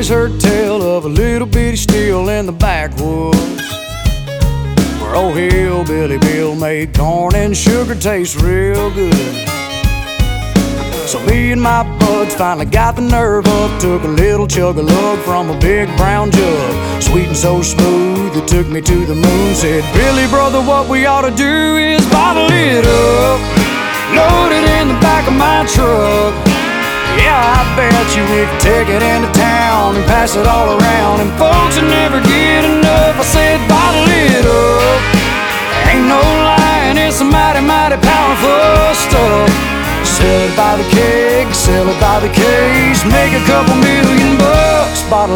heard tell of a little bitty still in the backwoods, where old hillbilly Bill made corn and sugar taste real good. So me and my buds finally got the nerve up, took a little chug-a-lug from a big brown jug, sweet and so smooth it took me to the moon. Said, Billy brother, what we ought to do is bottle it up, load it in the back of my truck. Yeah, I bet you we could take it into town and pass it all around, and folks would never get enough. I said, bottle it up, ain't no lying, it's some mighty, mighty powerful stuff. Sell it by the keg, sell it by the case, make a couple $1,000,000. Bottle